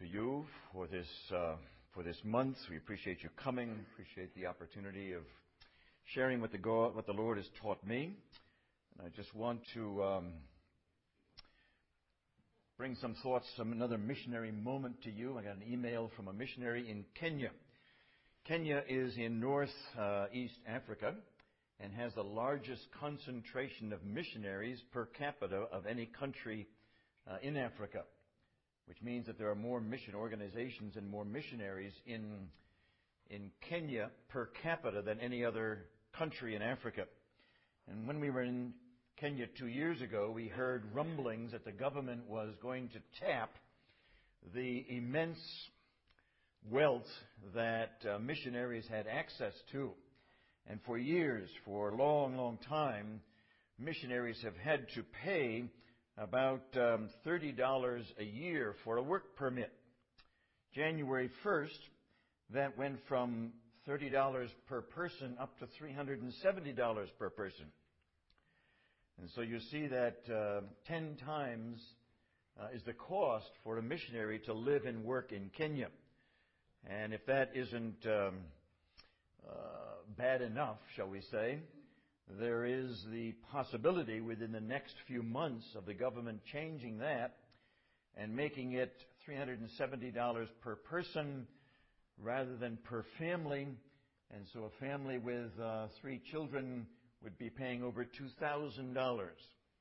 to you for this month. We appreciate you coming. Appreciate the opportunity of sharing what the Lord has taught me. And I just want to bring some thoughts, another missionary moment to you. I got an email from a missionary in Kenya. Kenya is in northeast Africa and has the largest concentration of missionaries per capita of any country in Africa, which means that there are more mission organizations and more missionaries in Kenya per capita than any other country in Africa. And when we were in Kenya 2 years ago, we heard rumblings that the government was going to tap the immense wealth that missionaries had access to. And for years, for a long, long time, missionaries have had to pay about $30 a year for a work permit. January 1st, that went from $30 per person up to $370 per person. And so you see that 10 times is the cost for a missionary to live and work in Kenya. And if that isn't bad enough, shall we say, there is the possibility within the next few months of the government changing that and making it $370 per person rather than per family. And so a family with 3 children would be paying over $2,000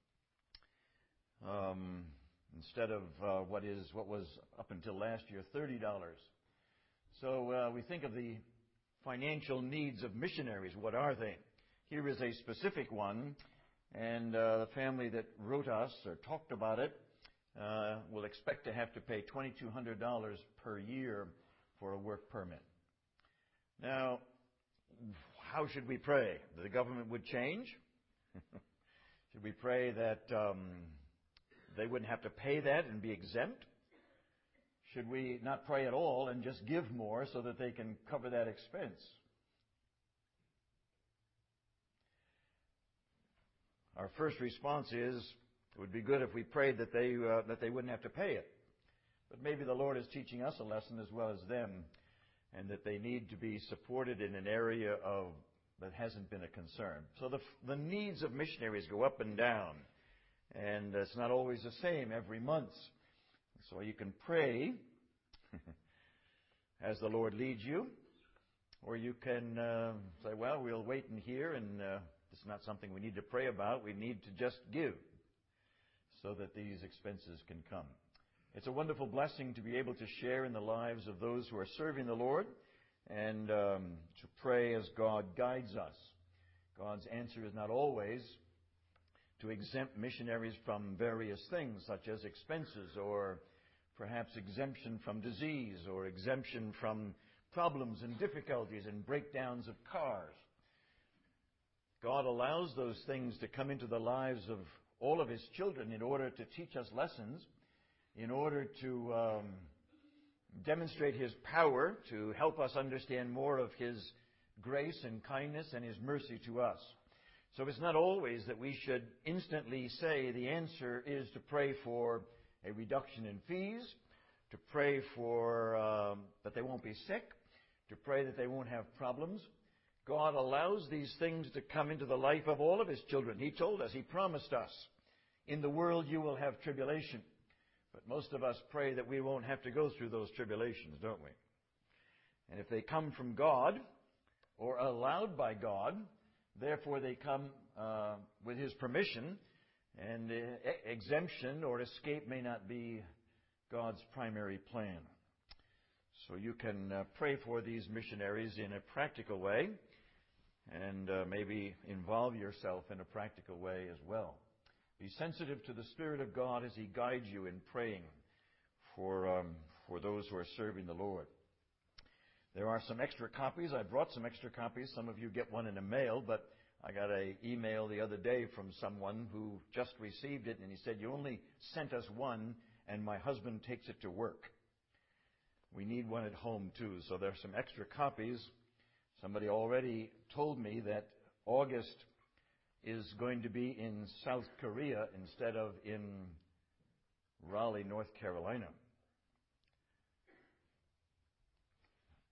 instead of what was up until last year $30. So we think of the financial needs of missionaries. What are they? Here is a specific one, and the family that wrote us or talked about it will expect to have to pay $2,200 per year for a work permit. Now, how should we pray? That the government would change? Should we pray that they wouldn't have to pay that and be exempt? Should we not pray at all and just give more so that they can cover that expense? Our first response is, it would be good if we prayed that they wouldn't have to pay it. But maybe the Lord is teaching us a lesson as well as them, and that they need to be supported in an area that hasn't been a concern. So the needs of missionaries go up and down, and it's not always the same every month. So you can pray as the Lord leads you, or you can say, well, we'll wait and hear, and it's not something we need to pray about. We need to just give so that these expenses can come. It's a wonderful blessing to be able to share in the lives of those who are serving the Lord and to pray as God guides us. God's answer is not always to exempt missionaries from various things, such as expenses or perhaps exemption from disease or exemption from problems and difficulties and breakdowns of cars. God allows those things to come into the lives of all of His children in order to teach us lessons, in order to demonstrate His power, to help us understand more of His grace and kindness and His mercy to us. So it's not always that we should instantly say the answer is to pray for a reduction in fees, to pray for that they won't be sick, to pray that they won't have problems. God allows these things to come into the life of all of His children. He told us, He promised us, in the world you will have tribulation. But most of us pray that we won't have to go through those tribulations, don't we? And if they come from God or allowed by God, therefore they come with His permission, and exemption or escape may not be God's primary plan. So you can pray for these missionaries in a practical way and maybe involve yourself in a practical way as well. Be sensitive to the Spirit of God as He guides you in praying for those who are serving the Lord. There are some extra copies. I brought some extra copies. Some of you get one in the mail, but I got an email the other day from someone who just received it, and he said, "You only sent us one, and my husband takes it to work. We need one at home, too." So there are some extra copies. Somebody already told me that August is going to be in South Korea instead of in Raleigh, North Carolina.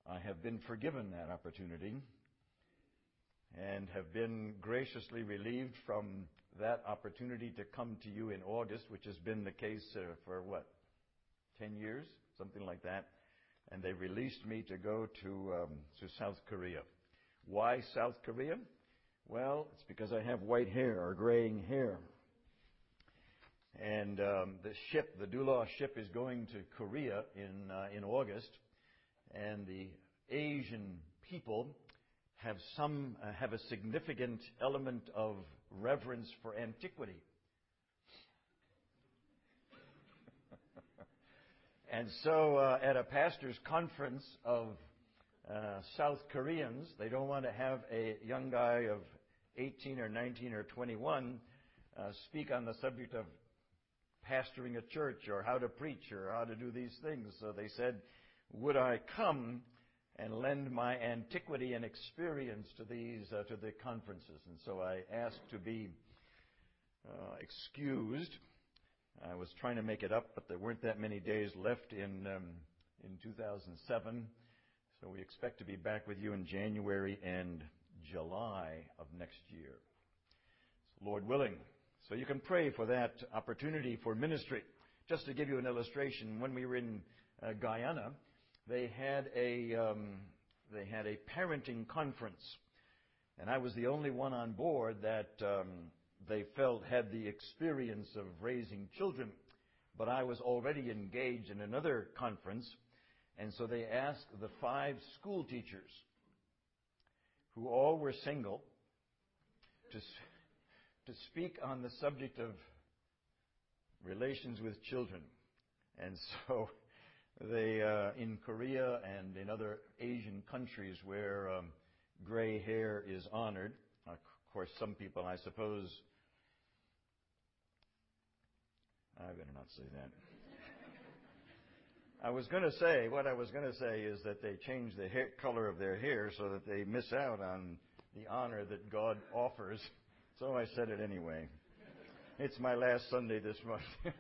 I have been forgiven that opportunity and have been graciously relieved from that opportunity to come to you in August, which has been the case for 10 years? Something like that. And they released me to go to South Korea. Why South Korea? Well, it's because I have white hair or graying hair. And the Dulaw ship is going to Korea in August, and the Asian people have a significant element of reverence for antiquity. And so at a pastor's conference of South Koreans, they don't want to have a young guy of 18 or 19 or 21 speak on the subject of pastoring a church or how to preach or how to do these things. So they said, would I come and lend my antiquity and experience to the conferences? And so I asked to be excused. I was trying to make it up, but there weren't that many days left in 2007. So we expect to be back with you in January and July of next year, Lord willing. So you can pray for that opportunity for ministry. Just to give you an illustration, when we were in Guyana, they had a parenting conference, and I was the only one on board that they felt had the experience of raising children. But I was already engaged in another conference, and so they asked the 5 school teachers, who all were single, to speak on the subject of relations with children. And so they, in Korea and in other Asian countries where gray hair is honored, of course some people, I suppose, I better not say that. What I was going to say is that they change the color of their hair so that they miss out on the honor that God offers. So I said it anyway. It's my last Sunday this month.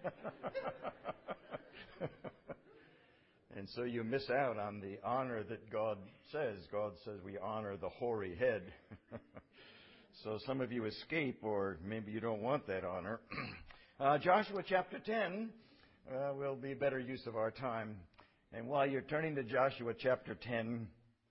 And so you miss out on the honor that God says. God says we honor the hoary head. So some of you escape, or maybe you don't want that honor. Joshua chapter 10 will be better use of our time. And while you're turning to Joshua chapter 10,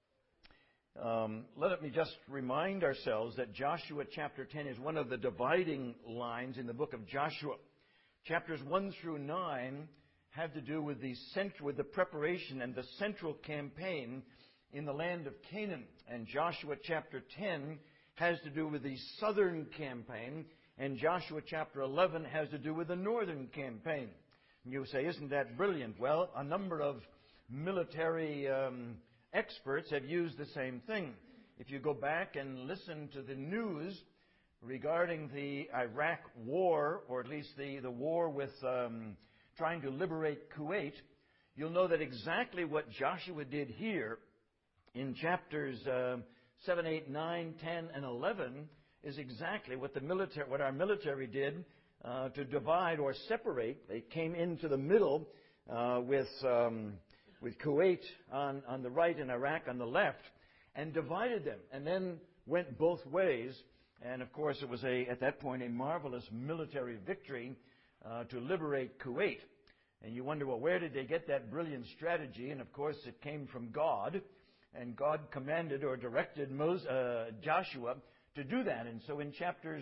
let me just remind ourselves that Joshua chapter 10 is one of the dividing lines in the book of Joshua. Chapters 1 through 9 have to do with the preparation and the central campaign in the land of Canaan. And Joshua chapter 10 has to do with the southern campaign, and Joshua chapter 11 has to do with the northern campaign. And you say, isn't that brilliant? Well, a number of military experts have used the same thing. If you go back and listen to the news regarding the Iraq war, or at least the war with trying to liberate Kuwait, you'll know that exactly what Joshua did here in chapters 7, 8, 9, 10, and 11 is exactly what our military did to divide or separate. They came into the middle with Kuwait on the right and Iraq on the left, and divided them, and then went both ways. And of course, it was at that point a marvelous military victory to liberate Kuwait. And you wonder, well, where did they get that brilliant strategy? And of course, it came from God, and God commanded or directed Joshua to do that. And so in chapters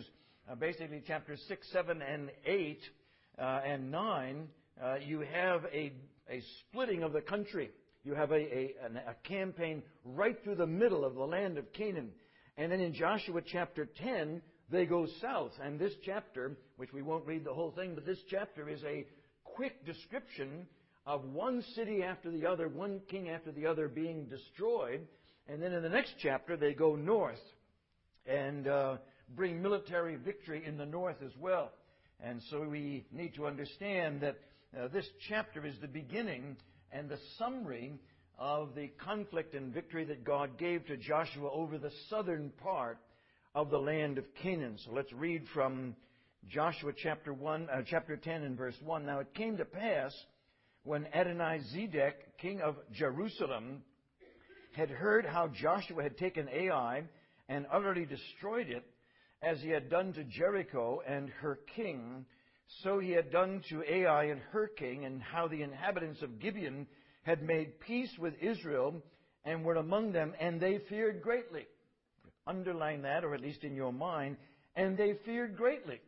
6, 7, and 8 and 9, you have a splitting of the country. You have a campaign right through the middle of the land of Canaan. And then in Joshua chapter 10, they go south. And this chapter, which we won't read the whole thing, but this chapter is a quick description of one city after the other, one king after the other being destroyed. And then in the next chapter, they go north and bring military victory in the north as well. And so we need to understand that this chapter is the beginning and the summary of the conflict and victory that God gave to Joshua over the southern part of the land of Canaan. So let's read from Joshua chapter 10 and verse 1. Now it came to pass when Adonizedek, king of Jerusalem, had heard how Joshua had taken Ai and utterly destroyed it, as he had done to Jericho and her king, so he had done to Ai and her king, and how the inhabitants of Gibeon had made peace with Israel and were among them, and they feared greatly. Underline that, or at least in your mind, and they feared greatly.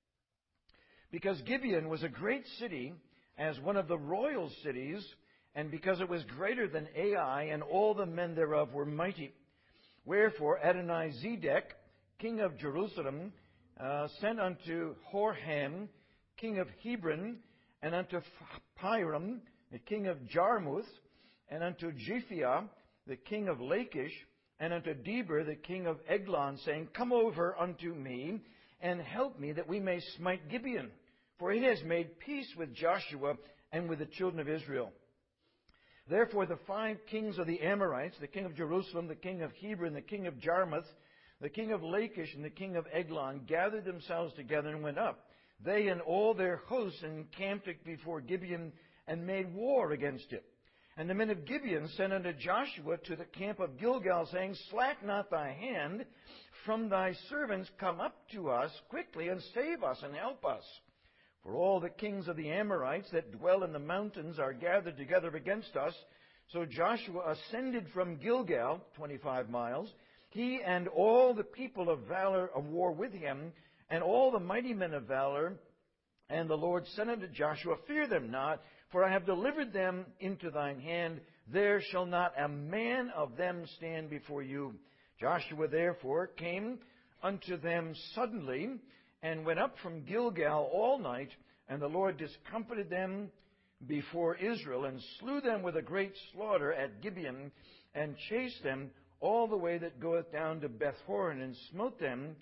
Because Gibeon was a great city, as one of the royal cities, and because it was greater than Ai, and all the men thereof were mighty. Wherefore Adonizedek, king of Jerusalem, sent unto Horham, king of Hebron, and unto Piram, the king of Jarmuth, and unto Japhia, the king of Lachish, and unto Deber, the king of Eglon, saying, Come over unto me, and help me, that we may smite Gibeon. For it has made peace with Joshua and with the children of Israel. Therefore the 5 kings of the Amorites, the king of Jerusalem, the king of Hebron, the king of Jarmuth, the king of Lachish, and the king of Eglon, gathered themselves together and went up, they and all their hosts, and encamped before Gibeon, and made war against it. And the men of Gibeon sent unto Joshua to the camp of Gilgal, saying, Slack not thy hand from thy servants, come up to us quickly, and save us, and help us. For all the kings of the Amorites that dwell in the mountains are gathered together against us. So Joshua ascended from Gilgal, 25 miles, he and all the people of valor of war with him, and all the mighty men of valor. And the Lord said unto Joshua, Fear them not, for I have delivered them into thine hand. There shall not a man of them stand before you. Joshua therefore came unto them suddenly, and went up from Gilgal all night, and the Lord discomfited them before Israel, and slew them with a great slaughter at Gibeon, and chased them all the way that goeth down to Beth-horon, and smote them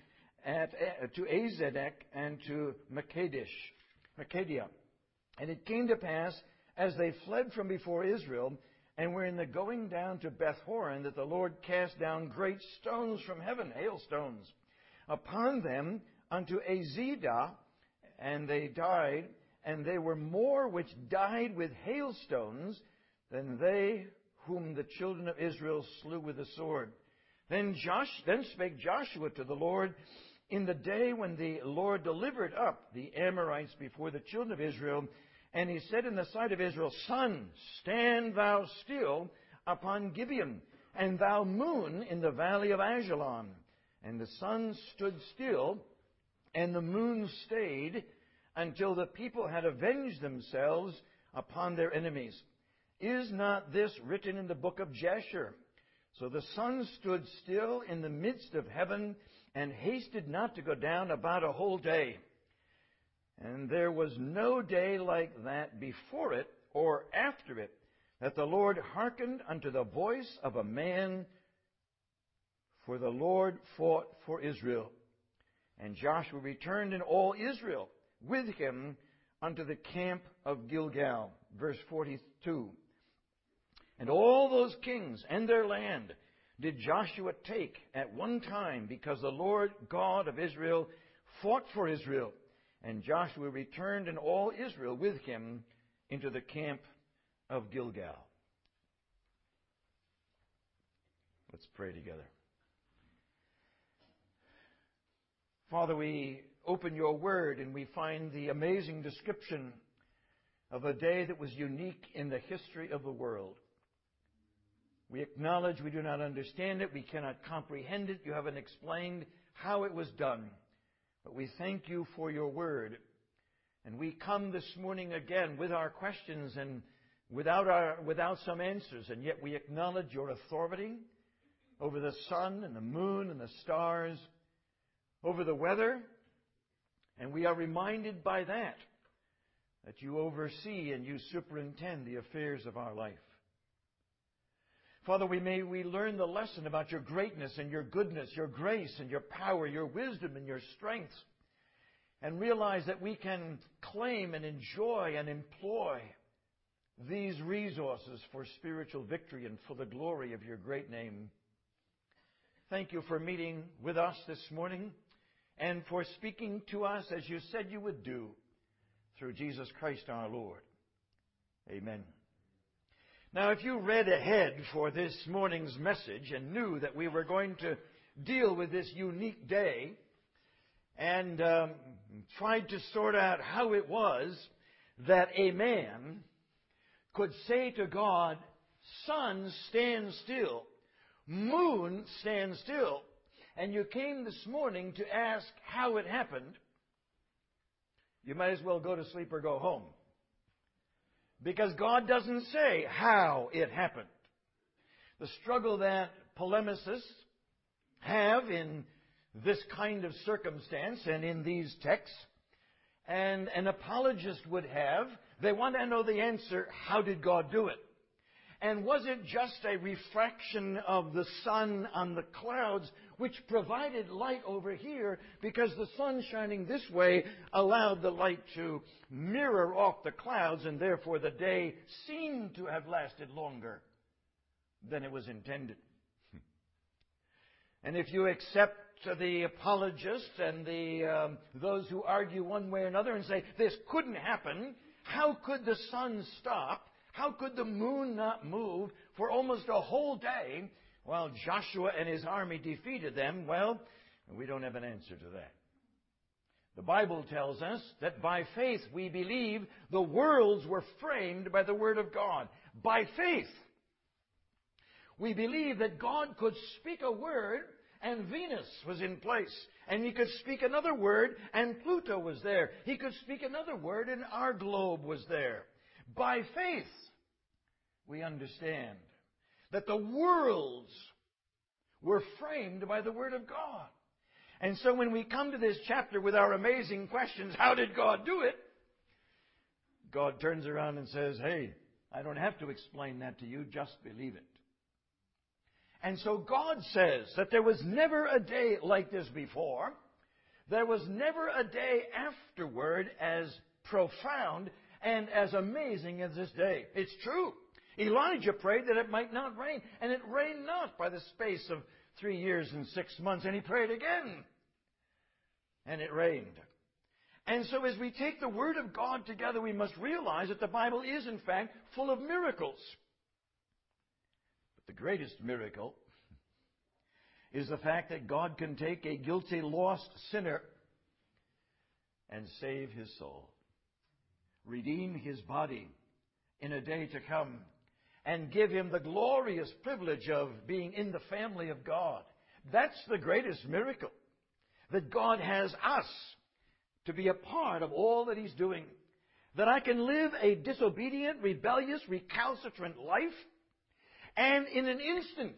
to Azedek and to Makkedah. And it came to pass, as they fled from before Israel, and were in the going down to Beth-horon, that the Lord cast down great stones from heaven, hailstones, upon them unto Azedah, and they died, and they were more which died with hailstones than they whom the children of Israel slew with the sword. Then spake Joshua to the Lord in the day when the Lord delivered up the Amorites before the children of Israel, and he said in the sight of Israel, Sun, stand thou still upon Gibeon, and thou moon in the valley of Ajalon. And the sun stood still, and the moon stayed, until the people had avenged themselves upon their enemies. Is not this written in the book of Jasher? So the sun stood still in the midst of heaven, and hasted not to go down about a whole day. And there was no day like that before it or after it, that the Lord hearkened unto the voice of a man, for the Lord fought for Israel. And Joshua returned, and all Israel with him, unto the camp of Gilgal. Verse 42. And all those kings and their land did Joshua take at one time, because the Lord God of Israel fought for Israel. And Joshua returned, and all Israel with him, into the camp of Gilgal. Let's pray together. Father, we open your word, and we find the amazing description of a day that was unique in the history of the world. We acknowledge we do not understand it. We cannot comprehend it. You haven't explained how it was done. But we thank you for your word. And we come this morning again with our questions and without some answers. And yet we acknowledge your authority over the sun and the moon and the stars, over the weather. And we are reminded by that you oversee and you superintend the affairs of our life. Father, we learn the lesson about your greatness and your goodness, your grace and your power, your wisdom and your strength, and realize that we can claim and enjoy and employ these resources for spiritual victory and for the glory of your great name. Thank you for meeting with us this morning and for speaking to us as you said you would do through Jesus Christ our Lord. Amen. Now, if you read ahead for this morning's message and knew that we were going to deal with this unique day and tried to sort out how it was that a man could say to God, "Sun, stand still. Moon, stand still." And you came this morning to ask how it happened, you might as well go to sleep or go home. Because God doesn't say how it happened. The struggle that polemicists have in this kind of circumstance and in these texts, and an apologist would have, they want to know the answer, how did God do it? And was it just a refraction of the sun on the clouds which provided light over here because the sun shining this way allowed the light to mirror off the clouds, and therefore the day seemed to have lasted longer than it was intended? And if you accept the apologists and those who argue one way or another and say this couldn't happen, how could the sun stop? How could the moon not move for almost a whole day while Joshua and his army defeated them? Well, we don't have an answer to that. The Bible tells us that by faith we believe the worlds were framed by the Word of God. By faith, we believe that God could speak a word and Venus was in place. And He could speak another word and Pluto was there. He could speak another word and our globe was there. By faith, we understand that the worlds were framed by the Word of God. And so when we come to this chapter with our amazing questions, how did God do it? God turns around and says, hey, I don't have to explain that to you, just believe it. And so God says that there was never a day like this before. There was never a day afterward as profound and as amazing as this day. It's true. Elijah prayed that it might not rain, and it rained not by the space of 3 years and 6 months, and he prayed again, and it rained. And so as we take the Word of God together, we must realize that the Bible is, in fact, full of miracles. But the greatest miracle is the fact that God can take a guilty, lost sinner and save his soul, redeem his body in a day to come, and give him the glorious privilege of being in the family of God. That's the greatest miracle, that God has us to be a part of all that He's doing. That I can live a disobedient, rebellious, recalcitrant life, and in an instant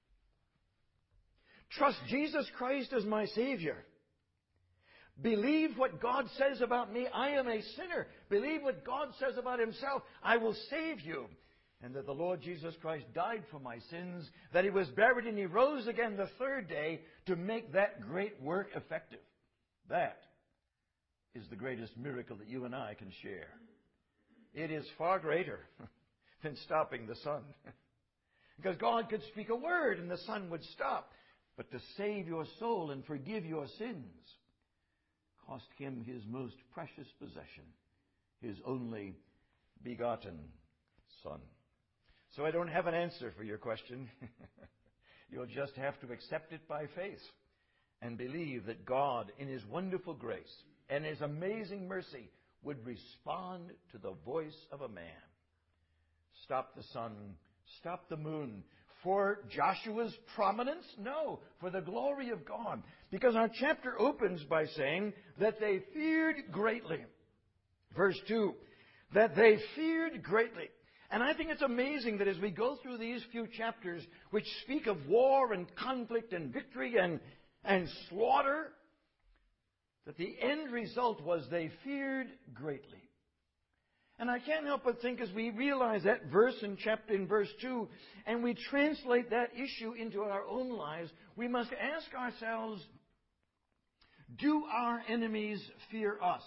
trust Jesus Christ as my Savior. Believe what God says about me. I am a sinner. Believe what God says about Himself. I will save you. And that the Lord Jesus Christ died for my sins, that He was buried and He rose again the third day to make that great work effective. That is the greatest miracle that you and I can share. It is far greater than stopping the sun. Because God could speak a word and the sun would stop. But to save your soul and forgive your sins cost Him His most precious possession, His only begotten Son. So I don't have an answer for your question. You'll just have to accept it by faith and believe that God, in His wonderful grace and His amazing mercy, would respond to the voice of a man. Stop the sun, stop the moon. For Joshua's prominence? No, for the glory of God. Because our chapter opens by saying that they feared greatly. Verse 2, that they feared greatly. And I think it's amazing that as we go through these few chapters, which speak of war and conflict and victory and slaughter, that the end result was they feared greatly. And I can't help but think as we realize that verse in verse 2, and we translate that issue into our own lives, we must ask ourselves, do our enemies fear us?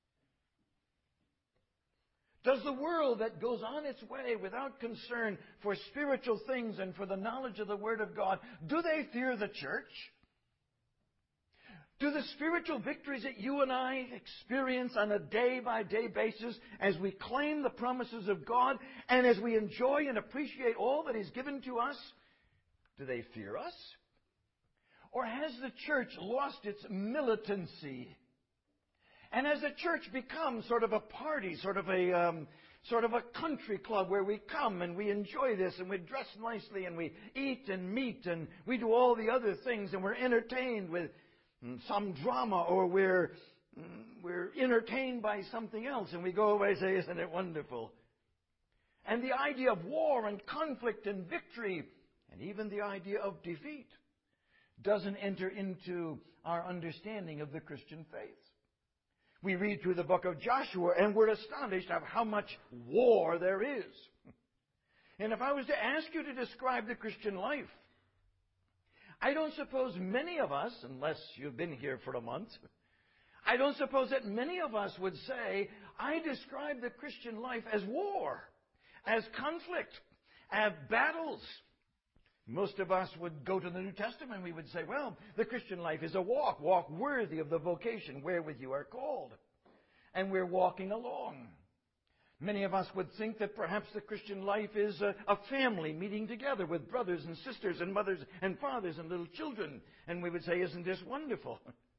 Does the world that goes on its way without concern for spiritual things and for the knowledge of the Word of God, do they fear the church? Do the spiritual victories that you and I experience on a day-by-day basis as we claim the promises of God and as we enjoy and appreciate all that He's given to us, do they fear us? Or has the church lost its militancy? And has the church become sort of a party, sort of a country club where we come and we enjoy this and we dress nicely and we eat and meet and we do all the other things and we're entertained with some drama, or we're entertained by something else and we go away and say, isn't it wonderful? And the idea of war and conflict and victory and even the idea of defeat doesn't enter into our understanding of the Christian faith. We read through the book of Joshua and we're astonished of how much war there is. And if I was to ask you to describe the Christian life, I don't suppose many of us, unless you've been here for a month, I don't suppose that many of us would say, I describe the Christian life as war, as conflict, as battles. Most of us would go to the New Testament and we would say, well, the Christian life is a walk worthy of the vocation wherewith you are called. And we're walking along. Many of us would think that perhaps the Christian life is a family meeting together with brothers and sisters and mothers and fathers and little children. And we would say, isn't this wonderful?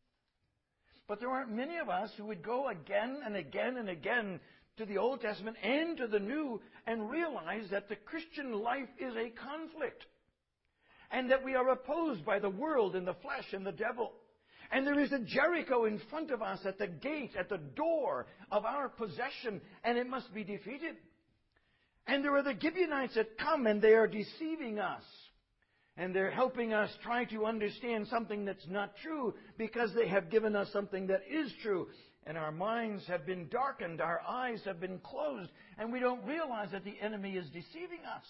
But there aren't many of us who would go again and again and again to the Old Testament and to the New and realize that the Christian life is a conflict. And that we are opposed by the world and the flesh and the devil. And there is a Jericho in front of us at the gate, at the door of our possession, and it must be defeated. And there are the Gibeonites that come and they are deceiving us. And they're helping us try to understand something that's not true because they have given us something that is true. And our minds have been darkened, our eyes have been closed, and we don't realize that the enemy is deceiving us.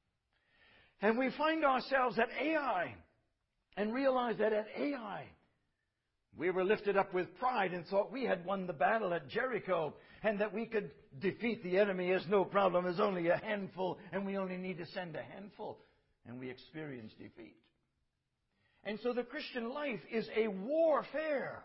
And we find ourselves at Ai and realize that at Ai, we were lifted up with pride and thought we had won the battle at Jericho and that we could defeat the enemy as no problem, as only a handful, and we only need to send a handful. And we experience defeat. And so the Christian life is a warfare.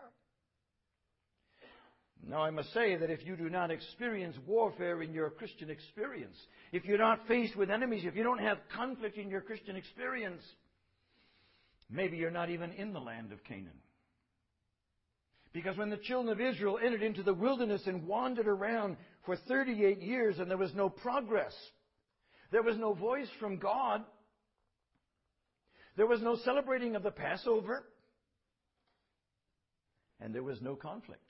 Now I must say that if you do not experience warfare in your Christian experience, if you're not faced with enemies, if you don't have conflict in your Christian experience, maybe you're not even in the land of Canaan. Because when the children of Israel entered into the wilderness and wandered around for 38 years and there was no progress, there was no voice from God, there was no celebrating of the Passover, and there was no conflict.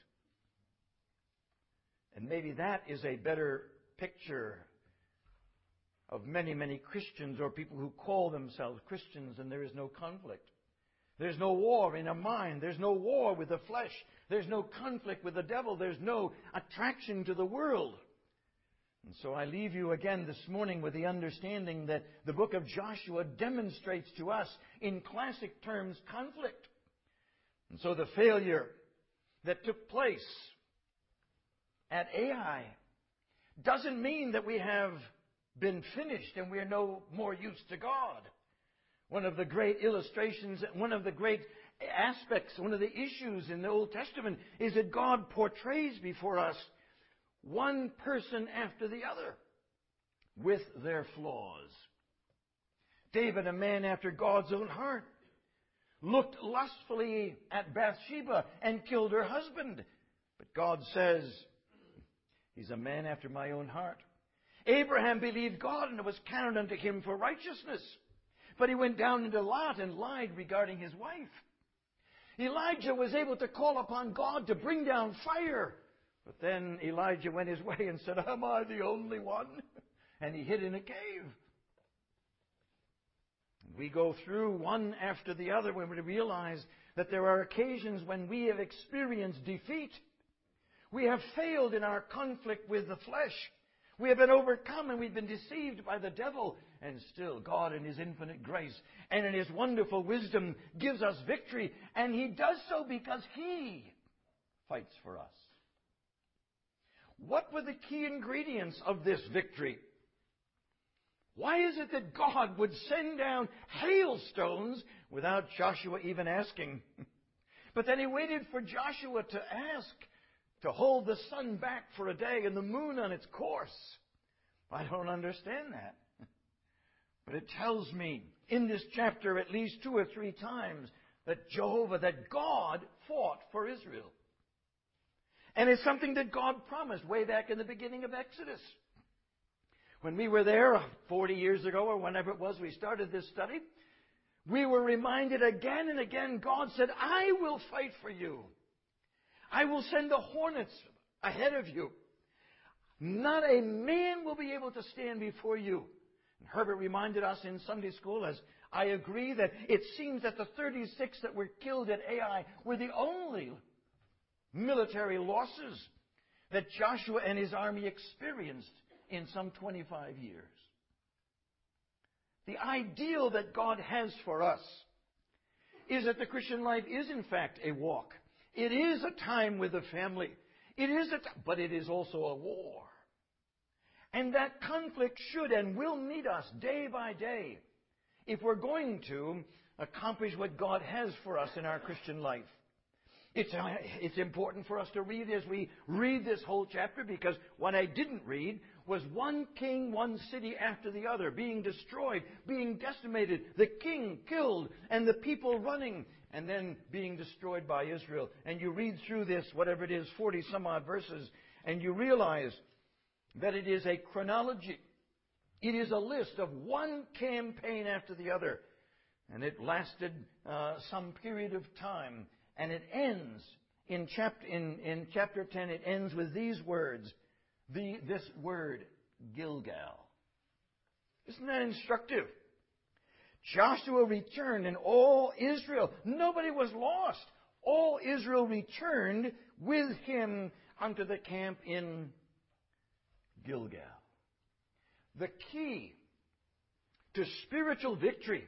And maybe that is a better picture of many, many Christians or people who call themselves Christians, and there is no conflict. There's no war in a mind. There's no war with the flesh. There's no conflict with the devil. There's no attraction to the world. And so I leave you again this morning with the understanding that the book of Joshua demonstrates to us in classic terms conflict. And so the failure that took place at Ai doesn't mean that we have been finished and we are no more use to God. One of the great illustrations, one of the great aspects, one of the issues in the Old Testament is that God portrays before us one person after the other with their flaws. David, a man after God's own heart, looked lustfully at Bathsheba and killed her husband. But God says, he's a man after my own heart. Abraham believed God and it was counted unto him for righteousness. But he went down into Lot and lied regarding his wife. Elijah was able to call upon God to bring down fire. But then Elijah went his way and said, am I the only one? And he hid in a cave. We go through one after the other when we realize that there are occasions when we have experienced defeat. We have failed in our conflict with the flesh. We have been overcome and we've been deceived by the devil. And still, God in His infinite grace and in His wonderful wisdom gives us victory. And He does so because He fights for us. What were the key ingredients of this victory? Why is it that God would send down hailstones without Joshua even asking? But then he waited for Joshua to ask to hold the sun back for a day and the moon on its course. I don't understand that. But it tells me in this chapter at least 2 or 3 times that God fought for Israel. And it's something that God promised way back in the beginning of Exodus. When we were there 40 years ago or whenever it was we started this study, we were reminded again and again, God said, I will fight for you. I will send the hornets ahead of you. Not a man will be able to stand before you. And Herbert reminded us in Sunday school, as I agree, that it seems that the 36 that were killed at Ai were the only military losses that Joshua and his army experienced in some 25 years. The ideal that God has for us is that the Christian life is in fact a walk. It is a time with the family. But it is also a war. And that conflict should and will meet us day by day if we're going to accomplish what God has for us in our Christian life. It's important for us to read as we read this whole chapter, because what I didn't read was one king, one city after the other being destroyed, being decimated, the king killed, and the people running, and then being destroyed by Israel. And you read through this, whatever it is, 40 some odd verses, and you realize that it is a chronology. It is a list of one campaign after the other. And it lasted some period of time. And it ends in chapter 10, it ends with these words. This word, Gilgal. Isn't that instructive? Joshua returned and all Israel, nobody was lost. All Israel returned with him unto the camp in Gilgal. The key to spiritual victory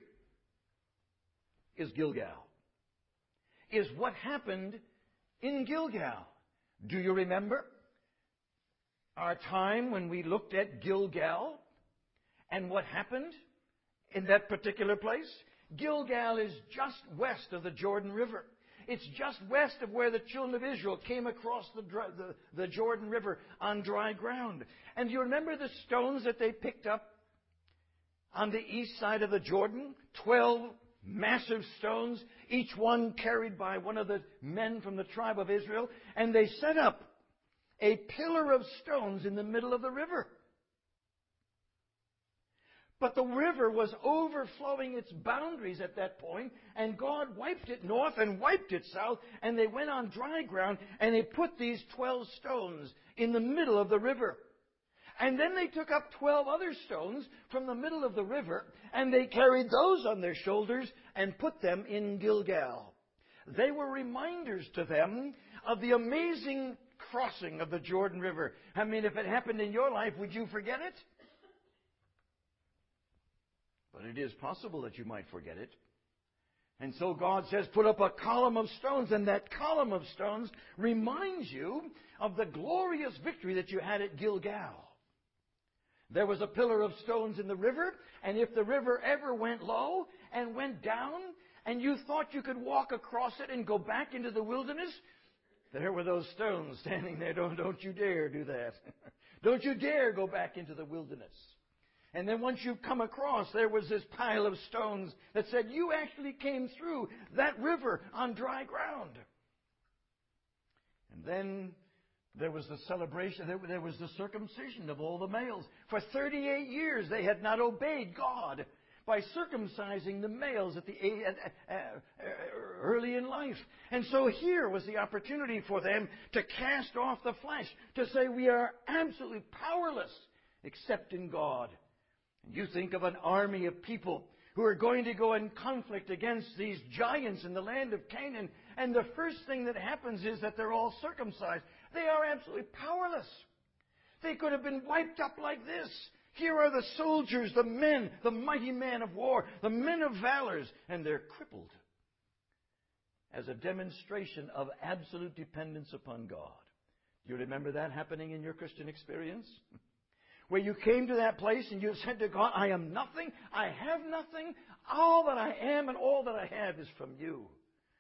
is Gilgal. Is what happened in Gilgal. Do you remember our time when we looked at Gilgal and what happened in that particular place? Gilgal is just west of the Jordan River. It's just west of where the children of Israel came across the Jordan River on dry ground. And you remember the stones that they picked up on the east side of the Jordan? 12 massive stones, each one carried by one of the men from the tribe of Israel. And they set up a pillar of stones in the middle of the river. But the river was overflowing its boundaries at that point, and God wiped it north and wiped it south, and they went on dry ground, and they put these 12 stones in the middle of the river. And then they took up 12 other stones from the middle of the river, and they carried those on their shoulders and put them in Gilgal. They were reminders to them of the amazing crossing of the Jordan River. I mean, if it happened in your life, would you forget it? But it is possible that you might forget it. And so God says, put up a column of stones, and that column of stones reminds you of the glorious victory that you had at Gilgal. There was a pillar of stones in the river, and if the river ever went low and went down, and you thought you could walk across it and go back into the wilderness, there were those stones standing there. Don't you dare do that. Don't you dare go back into the wilderness. And then once you've come across, there was this pile of stones that said you actually came through that river on dry ground. And then there was the celebration, there was the circumcision of all the males. For 38 years they had not obeyed God by circumcising the males early in life. And so here was the opportunity for them to cast off the flesh, to say we are absolutely powerless except in God. You think of an army of people who are going to go in conflict against these giants in the land of Canaan, and the first thing that happens is that they're all circumcised. They are absolutely powerless. They could have been wiped up like this. Here are the soldiers, the men, the mighty men of war, the men of valors, and they're crippled as a demonstration of absolute dependence upon God. Do you remember that happening in your Christian experience? Where you came to that place and you said to God, I am nothing, I have nothing, all that I am and all that I have is from you.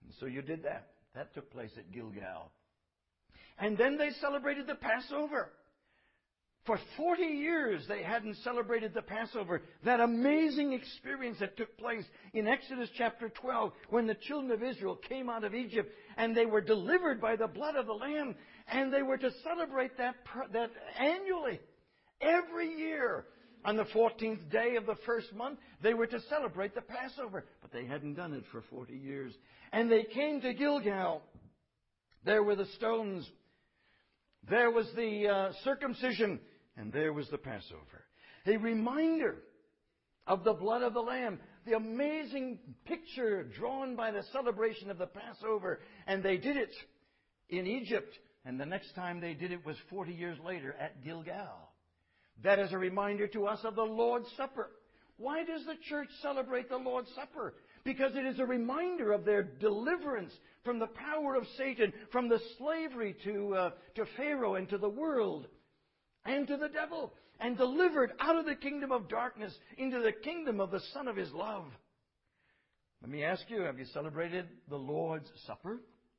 And so you did that. That took place at Gilgal. And then they celebrated the Passover. For 40 years they hadn't celebrated the Passover. That amazing experience that took place in Exodus chapter 12 when the children of Israel came out of Egypt and they were delivered by the blood of the Lamb, and they were to celebrate that annually. Every year on the 14th day of the first month they were to celebrate the Passover. But they hadn't done it for 40 years. And they came to Gilgal. There were the stones. There was the circumcision. And there was the Passover. A reminder of the blood of the Lamb. The amazing picture drawn by the celebration of the Passover. And they did it in Egypt. And the next time they did it was 40 years later at Gilgal. That is a reminder to us of the Lord's Supper. Why does the church celebrate the Lord's Supper? Because it is a reminder of their deliverance from the power of Satan, from the slavery to Pharaoh and to the world and to the devil, and delivered out of the kingdom of darkness into the kingdom of the Son of His love. Let me ask you, have you celebrated the Lord's Supper?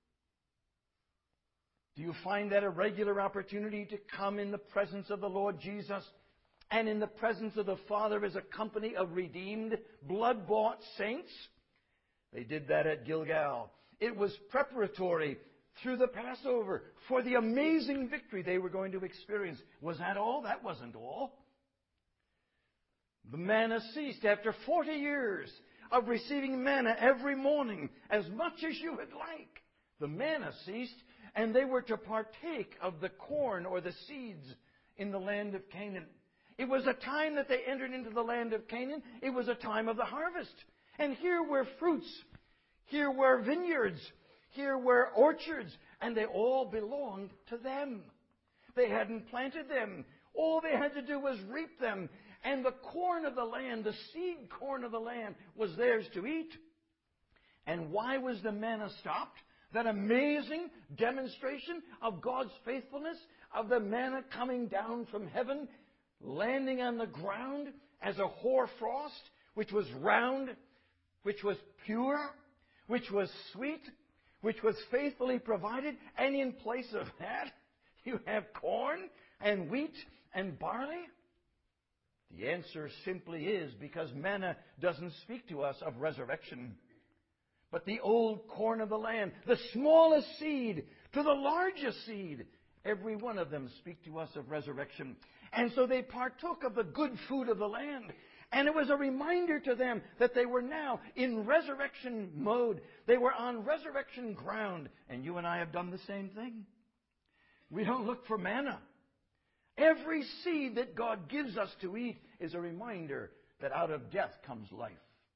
Do you find that a regular opportunity to come in the presence of the Lord Jesus and in the presence of the Father as a company of redeemed, blood-bought saints? They did that at Gilgal. It was preparatory through the Passover for the amazing victory they were going to experience. Was that all? That wasn't all. The manna ceased after 40 years of receiving manna every morning, as much as you would like. The manna ceased, and they were to partake of the corn or the seeds in the land of Canaan. It was a time that they entered into the land of Canaan. It was a time of the harvest. And here were fruits. Here were vineyards. Here were orchards. And they all belonged to them. They hadn't planted them. All they had to do was reap them. And the corn of the land, the seed corn of the land, was theirs to eat. And why was the manna stopped? That amazing demonstration of God's faithfulness, of the manna coming down from heaven, landing on the ground as a hoarfrost, which was round, which was pure, which was sweet, which was faithfully provided. And in place of that, you have corn and wheat and barley? The answer simply is because manna doesn't speak to us of resurrection. But the old corn of the land, the smallest seed to the largest seed, every one of them speak to us of resurrection. And so they partook of the good food of the land. And it was a reminder to them that they were now in resurrection mode. They were on resurrection ground. And you and I have done the same thing. We don't look for manna. Every seed that God gives us to eat is a reminder that out of death comes life.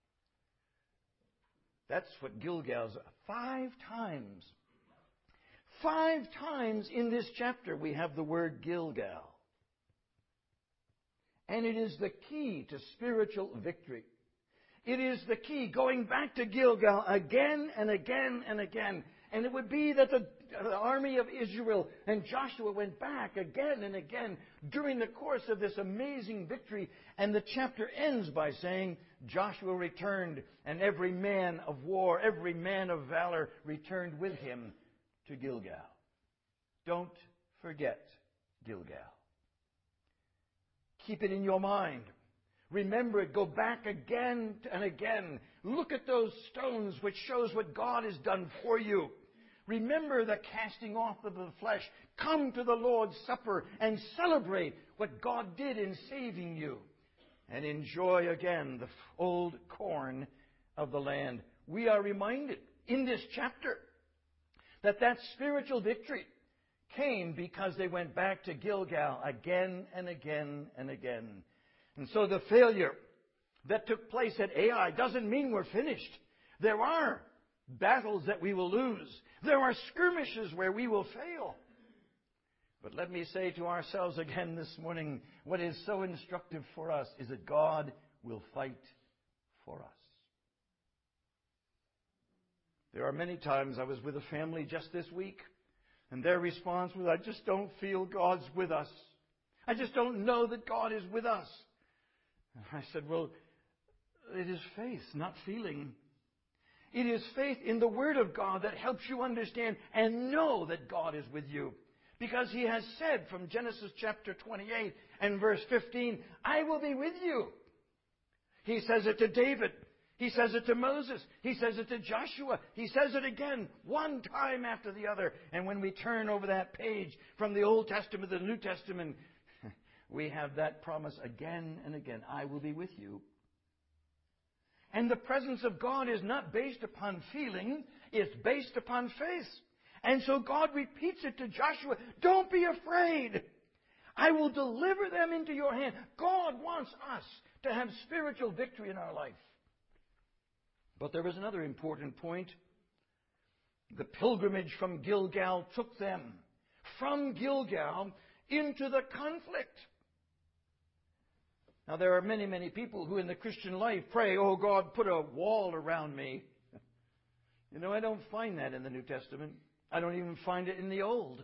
That's what Gilgal's. 5 times. 5 times in this chapter we have the word Gilgal. And it is the key to spiritual victory. It is the key, going back to Gilgal again and again and again. And it would be that the army of Israel and Joshua went back again and again during the course of this amazing victory. And the chapter ends by saying, Joshua returned, and every man of war, every man of valor returned with him to Gilgal. Don't forget Gilgal. Keep it in your mind. Remember it. Go back again and again. Look at those stones, which shows what God has done for you. Remember the casting off of the flesh. Come to the Lord's Supper and celebrate what God did in saving you. And enjoy again the old corn of the land. We are reminded in this chapter that spiritual victory came because they went back to Gilgal again and again and again. And so the failure that took place at Ai doesn't mean we're finished. There are battles that we will lose. There are skirmishes where we will fail. But let me say to ourselves again this morning, what is so instructive for us is that God will fight for us. There are many times I was with a family just this week, and their response was, I just don't feel God's with us. I just don't know that God is with us. And I said, well, it is faith, not feeling. It is faith in the Word of God that helps you understand and know that God is with you. Because He has said from Genesis chapter 28 and verse 15, I will be with you. He says it to David. He says it to Moses. He says it to Joshua. He says it again, one time after the other. And when we turn over that page from the Old Testament to the New Testament, we have that promise again and again. I will be with you. And the presence of God is not based upon feeling. It's based upon faith. And so God repeats it to Joshua. Don't be afraid. I will deliver them into your hand. God wants us to have spiritual victory in our life. But there is another important point. The pilgrimage from Gilgal took them from Gilgal into the conflict. Now, there are many, many people who in the Christian life pray, oh God, put a wall around me. You know, I don't find that in the New Testament. I don't even find it in the Old.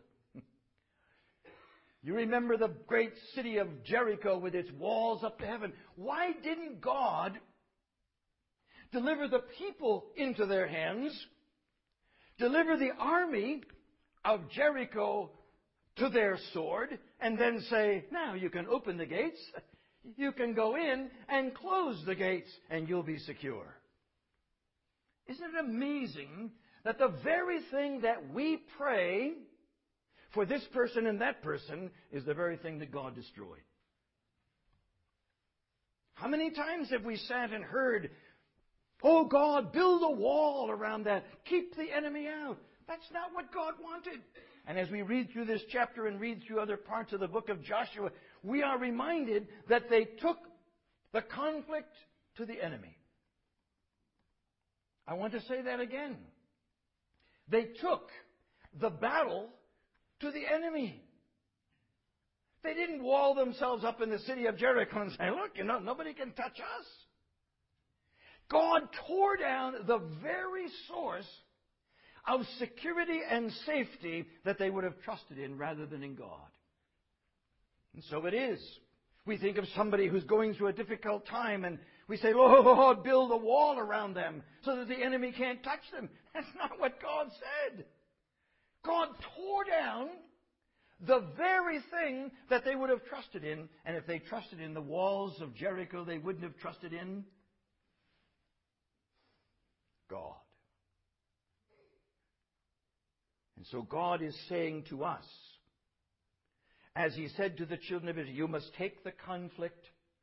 You remember the great city of Jericho with its walls up to heaven. Why didn't God deliver the people into their hands, deliver the army of Jericho to their sword, and then say, now you can open the gates, you can go in and close the gates, and you'll be secure? Isn't it amazing that the very thing that we pray for this person and that person is the very thing that God destroyed? How many times have we sat and heard, oh God, build a wall around that. Keep the enemy out. That's not what God wanted. And as we read through this chapter and read through other parts of the book of Joshua, we are reminded that they took the conflict to the enemy. I want to say that again. They took the battle to the enemy. They didn't wall themselves up in the city of Jericho and say, look, nobody can touch us. God tore down the very source of security and safety that they would have trusted in rather than in God. And so it is. We think of somebody who's going through a difficult time and we say, oh, Lord, build a wall around them so that the enemy can't touch them. That's not what God said. God tore down the very thing that they would have trusted in. And if they trusted in the walls of Jericho, they wouldn't have trusted in God. And so God is saying to us, as He said to the children of Israel, you must take the conflict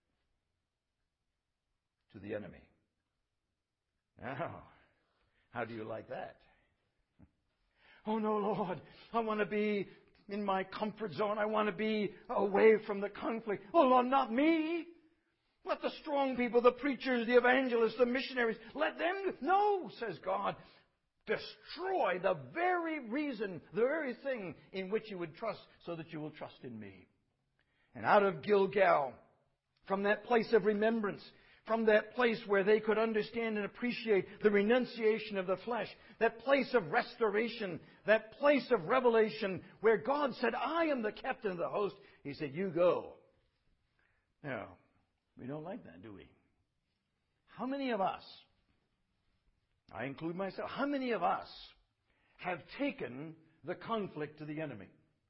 to the enemy. Now, how do you like that? Oh no, Lord, I want to be in my comfort zone. I want to be away from the conflict. Oh Lord, not me. Let the strong people, the preachers, the evangelists, the missionaries, let them. No, says God. Destroy the very reason, the very thing in which you would trust so that you will trust in me. And out of Gilgal, from that place of remembrance, from that place where they could understand and appreciate the renunciation of the flesh, that place of restoration, that place of revelation where God said, I am the captain of the host, He said, you go. Now, we don't like that, do we? How many of us, I include myself, how many of us have taken the conflict to the enemy?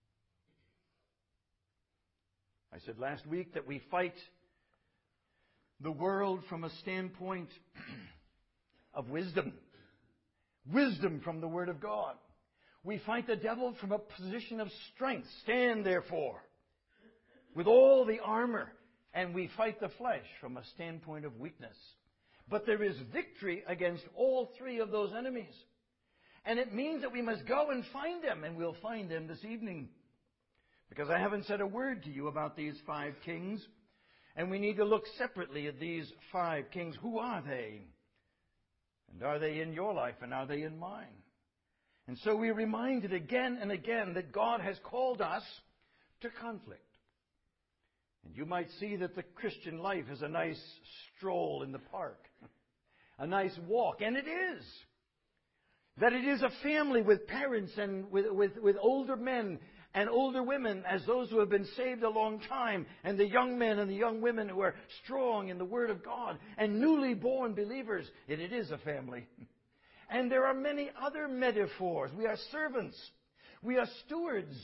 I said last week that we fight the world from a standpoint of wisdom. Wisdom from the Word of God. We fight the devil from a position of strength. Stand therefore with all the armor. And we fight the flesh from a standpoint of weakness. But there is victory against all three of those enemies. And it means that we must go and find them. And we'll find them this evening. Because I haven't said a word to you about these 5 kings. And we need to look separately at these 5 kings. Who are they? And are they in your life? And are they in mine? And so we're reminded again and again that God has called us to conflict. And you might see that the Christian life is a nice stroll in the park. A nice walk. And it is. That it is a family with parents and with older men and older women as those who have been saved a long time. And the young men and the young women who are strong in the Word of God. And newly born believers. And it is a family. And there are many other metaphors. We are servants. We are stewards.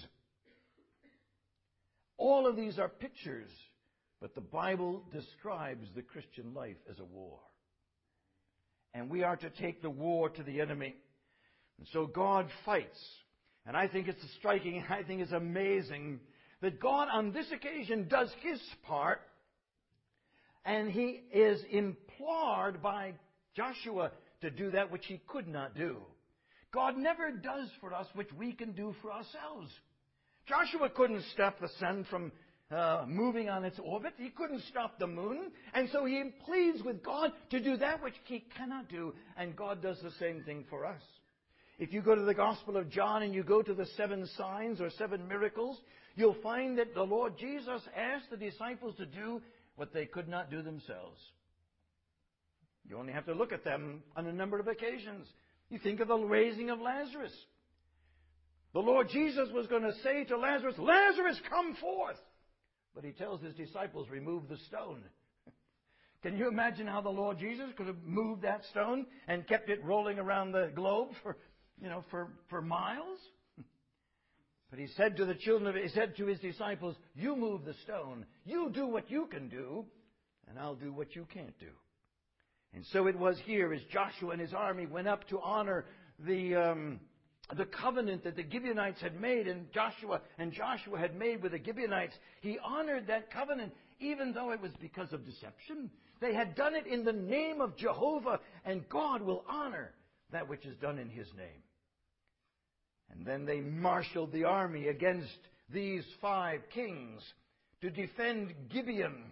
All of these are pictures, but the Bible describes the Christian life as a war. And we are to take the war to the enemy. And so God fights. And I think it's striking, I think it's amazing that God on this occasion does His part, and He is implored by Joshua to do that which he could not do. God never does for us what we can do for ourselves. Joshua couldn't stop the sun from moving on its orbit. He couldn't stop the moon. And so he pleads with God to do that which he cannot do. And God does the same thing for us. If you go to the Gospel of John and you go to the 7 signs or 7 miracles, you'll find that the Lord Jesus asked the disciples to do what they could not do themselves. You only have to look at them on a number of occasions. You think of the raising of Lazarus. The Lord Jesus was going to say to Lazarus, "Lazarus, come forth!" But he tells his disciples, "Remove the stone." Can you imagine how the Lord Jesus could have moved that stone and kept it rolling around the globe for miles? But he said to his disciples, "You move the stone. You do what you can do, and I'll do what you can't do." And so it was here as Joshua and his army went up to honor the covenant that the Gibeonites had made, and Joshua had made with the Gibeonites. He honored that covenant even though it was because of deception. They had done it in the name of Jehovah, and God will honor that which is done in His name. And then they marshaled the army against these 5 kings to defend Gibeon.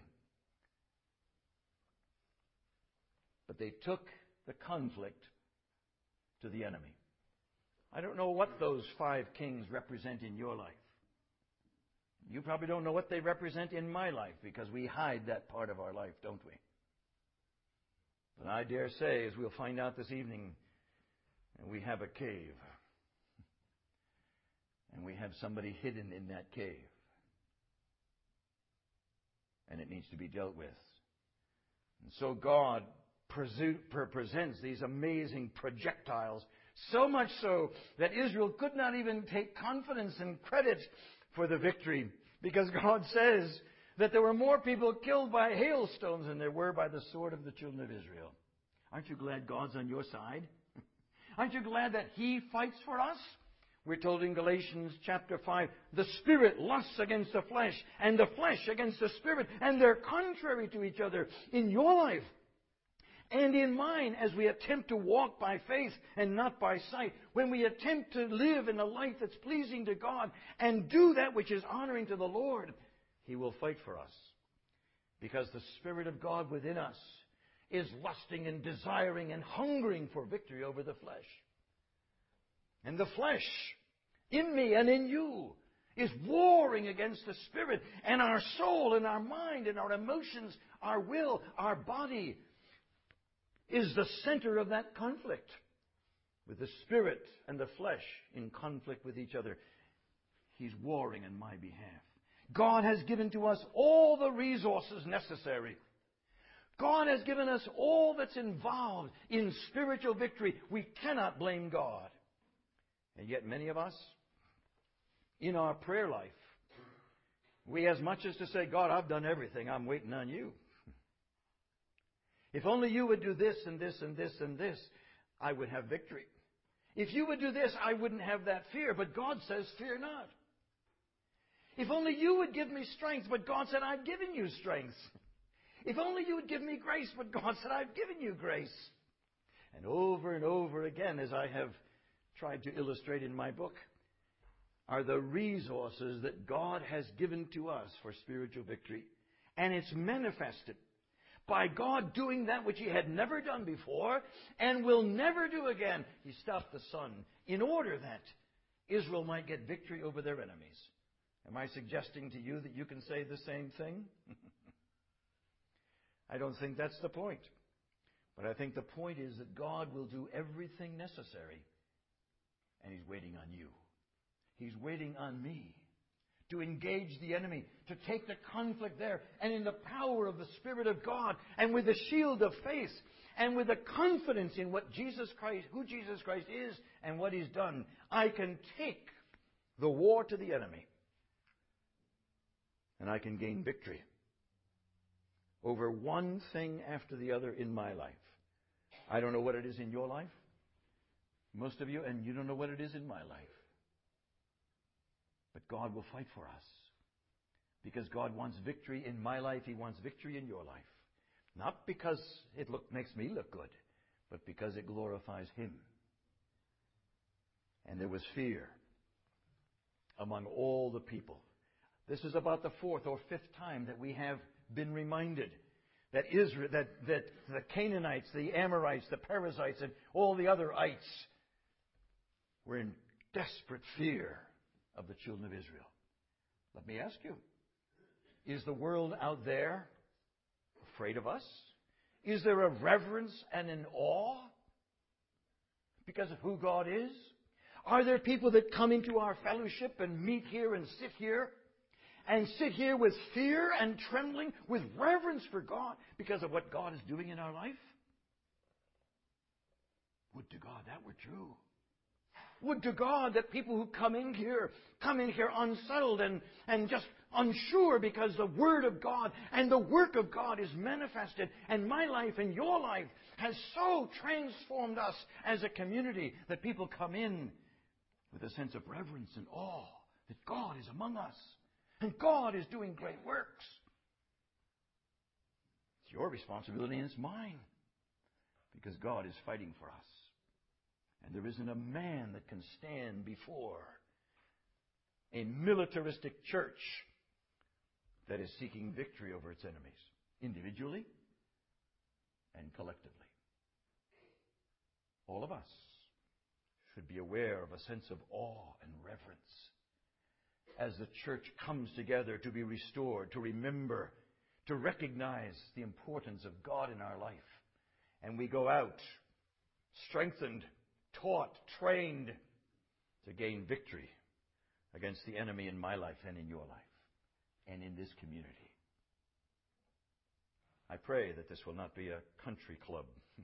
But they took the conflict to the enemy. I don't know what those 5 kings represent in your life. You probably don't know what they represent in my life, because we hide that part of our life, don't we? But I dare say, as we'll find out this evening, we have a cave. And we have somebody hidden in that cave. And it needs to be dealt with. And so God presents these amazing projectiles, so much so that Israel could not even take confidence and credit for the victory, because God says that there were more people killed by hailstones than there were by the sword of the children of Israel. Aren't you glad God's on your side? Aren't you glad that He fights for us? We're told in Galatians chapter 5, the Spirit lusts against the flesh, and the flesh against the Spirit, and they're contrary to each other in your life and in mine, as we attempt to walk by faith and not by sight, when we attempt to live in a life that's pleasing to God and do that which is honoring to the Lord, He will fight for us. Because the Spirit of God within us is lusting and desiring and hungering for victory over the flesh. And the flesh, in me and in you, is warring against the Spirit, and our soul and our mind and our emotions, our will, our body is the center of that conflict, with the Spirit and the flesh in conflict with each other. He's warring on my behalf. God has given to us all the resources necessary. God has given us all that's involved in spiritual victory. We cannot blame God. And yet many of us, in our prayer life, we as much as to say, "God, I've done everything. I'm waiting on you. If only you would do this and this and this and this, I would have victory. If you would do this, I wouldn't have that fear." But God says, "Fear not." If only you would give me strength, but God said, "I've given you strength." If only you would give me grace, but God said, "I've given you grace." And over again, as I have tried to illustrate in my book, are the resources that God has given to us for spiritual victory. And it's manifested by God doing that which He had never done before and will never do again. He stopped the sun in order that Israel might get victory over their enemies. Am I suggesting to you that you can say the same thing? I don't think that's the point. But I think the point is that God will do everything necessary, and He's waiting on you. He's waiting on me to engage the enemy, to take the conflict there, and in the power of the Spirit of God, and with the shield of faith, and with the confidence in what Jesus Christ, who Jesus Christ is, and what He's done, I can take the war to the enemy, and I can gain victory over one thing after the other in my life. I don't know what it is in your life, most of you, and you don't know what it is in my life. But God will fight for us. Because God wants victory in my life, He wants victory in your life. Not because it makes me look good, but because it glorifies Him. And there was fear among all the people. This is about the fourth or fifth time that we have been reminded that Israel, that the Canaanites, the Amorites, the Perizzites, and all the other ites were in desperate fear of the children of Israel. Let me ask you, is the world out there afraid of us? Is there a reverence and an awe because of who God is? Are there people that come into our fellowship and meet here and sit here with fear and trembling, with reverence for God because of what God is doing in our life? Would to God that were true. Would to God that people who come in here unsettled and just unsure because the Word of God and the work of God is manifested, and my life and your life has so transformed us as a community that people come in with a sense of reverence and awe that God is among us and God is doing great works. It's your responsibility and it's mine, because God is fighting for us. And there isn't a man that can stand before a militaristic church that is seeking victory over its enemies, individually and collectively. All of us should be aware of a sense of awe and reverence as the church comes together to be restored, to remember, to recognize the importance of God in our life. And we go out strengthened, taught, trained to gain victory against the enemy in my life and in your life and in this community. I pray that this will not be a country club,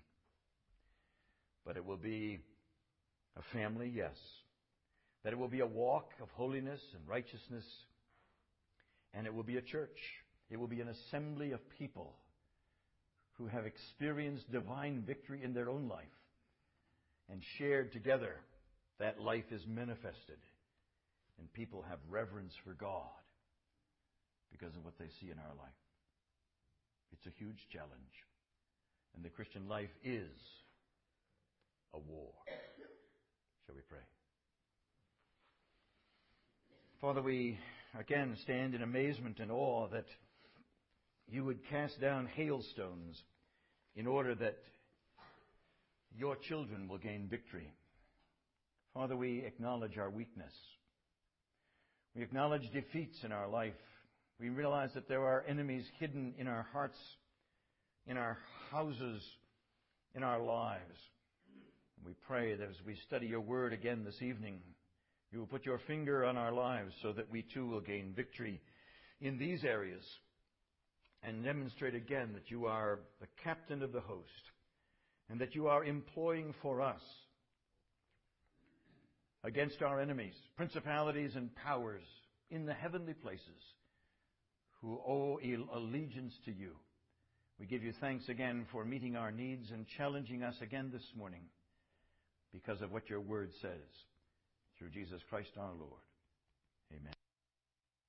but it will be a family, yes. That it will be a walk of holiness and righteousness, and it will be a church. It will be an assembly of people who have experienced divine victory in their own life and shared together that life is manifested, and people have reverence for God because of what they see in our life. It's a huge challenge, and the Christian life is a war. Shall we pray? Father, we again stand in amazement and awe that you would cast down hailstones in order that your children will gain victory. Father, we acknowledge our weakness. We acknowledge defeats in our life. We realize that there are enemies hidden in our hearts, in our houses, in our lives. And we pray that as we study your word again this evening, you will put your finger on our lives so that we too will gain victory in these areas and demonstrate again that you are the captain of the host and that you are employing for us against our enemies, principalities and powers in the heavenly places who owe allegiance to you. We give you thanks again for meeting our needs and challenging us again this morning because of what your word says. Through Jesus Christ our Lord.